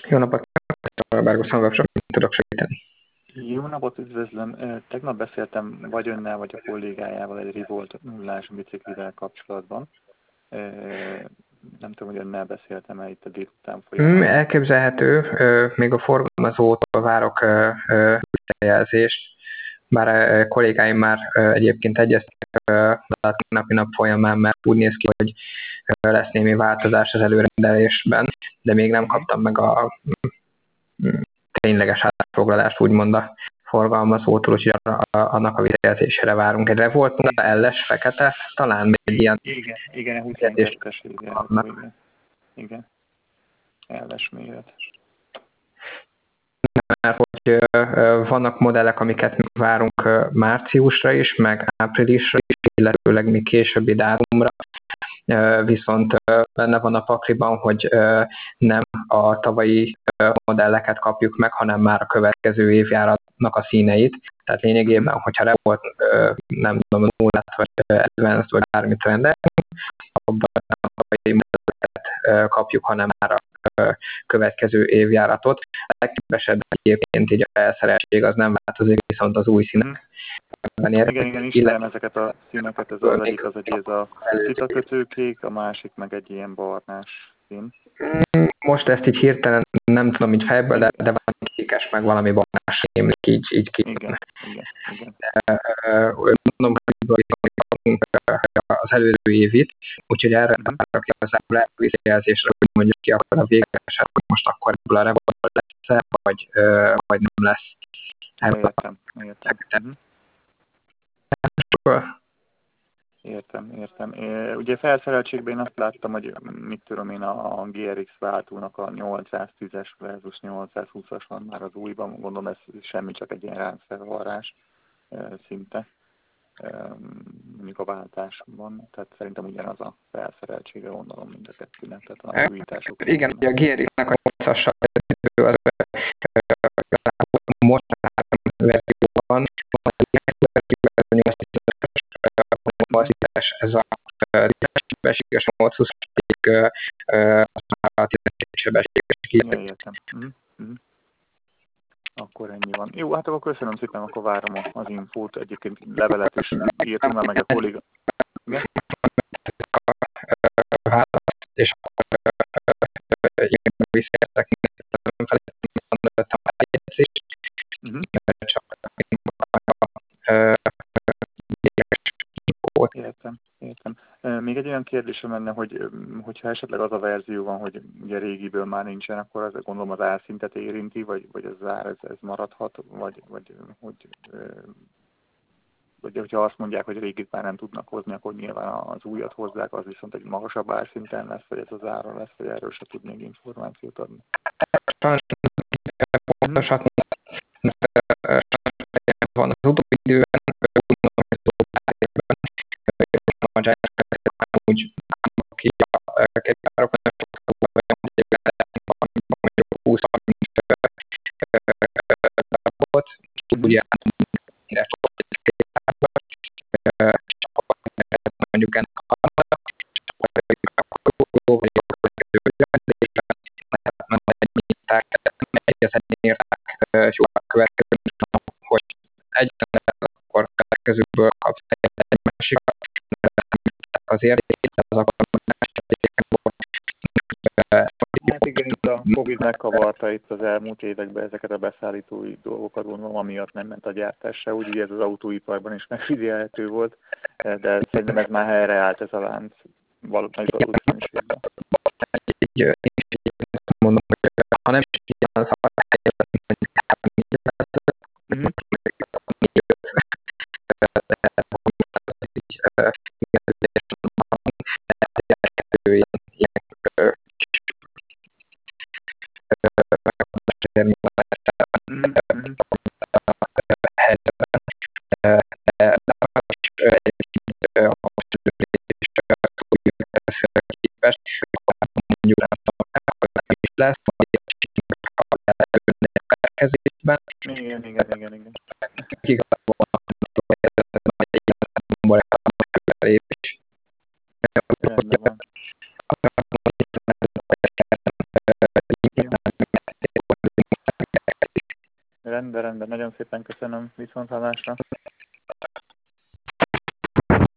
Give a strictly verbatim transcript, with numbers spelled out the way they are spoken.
Jó napot kívánok, Bergoszon webshop, tudok segíteni. Jó napot, üdvözlöm! Tegnap beszéltem vagy önnel, vagy a kollégájával egy Revolt nullás biciklivel kapcsolatban. Nem tudom, hogy önnel beszéltem-e itt a délután Mm, folyamán. elképzelhető, még a forgalmazótól várok visszajelzést, bár a kollégáim már egyébként egyeztek a napi nap folyamán, mert úgy néz ki, hogy lesz némi változás az előrendelésben, de még nem kaptam meg a tényleges állásfoglalást, úgymond a forgalmazótól, úgyhogy annak a visszajelzésére várunk. Egy Revolt el es fekete, talán még ilyen... Igen, igen, huszonkettes évjáratú, igen. Igen, el es méret. Mert hogy vannak modellek, amiket mi várunk márciusra is, meg áprilisra is, illetőleg még későbbi dátumra, viszont benne van a pakliban, hogy nem a tavalyi modelleket kapjuk meg, hanem már a következő évjáratnak a színeit. Tehát lényegében, hogyha Revolt, nem tudom, nullát vagy Advanced vagy bármit rendelünk, abban a tavalyi modelleket kapjuk, hanem már a következő évjáratot. A legtöbb esetben egyébként így a felszereltség az nem változik, viszont az új színek. Igen, igen, ismerem ezeket a színeket, ez az egyik az, hogy ez a szitakötőkék, a másik meg egy ilyen barnás szín. Most ezt így hirtelen nem tudom így fejből, de, de valami kékes, meg valami barnás rémlik, így, így ki. Igen, igen, igen. Mondom, hogy az előző évit, úgyhogy erre uh-huh. rakja az visszajelzésre, hogy mondjuk ki akkor a végesen, hogy most akkor ebből a Revolt lesz, vagy, vagy nem lesz. Értem, értem. Uh-huh. Értem, értem. Ugye felszereltségben én azt láttam, hogy mit tudom én, a gé er iksz váltónak a nyolcszáztízes versus nyolcszázhúszas van már az újban, gondolom ez semmi, csak egy ilyen ráncfelvarrás szinte, mondjuk a váltásban, tehát szerintem ugyanaz a felszereltsége, gondolom mind a kettőnek, tehát a újítások. Igen, a gé er iksz-nek a nyolcassal az most verzióban, a nyolcas ez a sebességes, a nyolcszázhúszas pedig a tizenkettes sebességes. Értem. Mm-hmm. Akkor ennyi van. Jó, hát akkor köszönöm szépen, akkor várom az infót. Egyébként levelet is írtam már meg a kolléga. Igen? Választ, és én visszaértek, nem felejtettem a megjegyzést. Csak Értem, értem. Még egy olyan kérdésem lenne, hogy hogyha esetleg az a verzió van, hogy ugye régiből már nincsen, akkor az, gondolom az árszintet érinti, vagy, vagy az ár ez, ez maradhat, vagy, vagy hogy, vagy hogyha azt mondják, hogy régit már nem tudnak hozni, akkor nyilván az újat hozzák, az viszont egy magasabb árszinten lesz, vagy ez az ára lesz, vagy erről se tud még információt adni. Pontosan, van az utóbbi időben, a Giants úgy ki a képárok, húsz darabot, ugye mondjuk ennek a hogy egyszerűen akkor következőből kapsz egy másikat, az értékét, az akkor Hát igen, itt a Covid megkavarta itt az elmúlt években ezeket a beszállítói dolgokat, gondolom, amiatt nem ment a gyártás se, úgy ugye ez az autóiparban is megfigyelhető volt, de szerintem ez már helyreállt ez a lánc, valószínűleg az utcán is évben. Így mondom, hogy ha nem is ilyen az a helyet, mondjuk három négy lesz, igen, igen, igen, igen. rendben, rendben. Nagyon szépen köszönöm, viszont hallásra.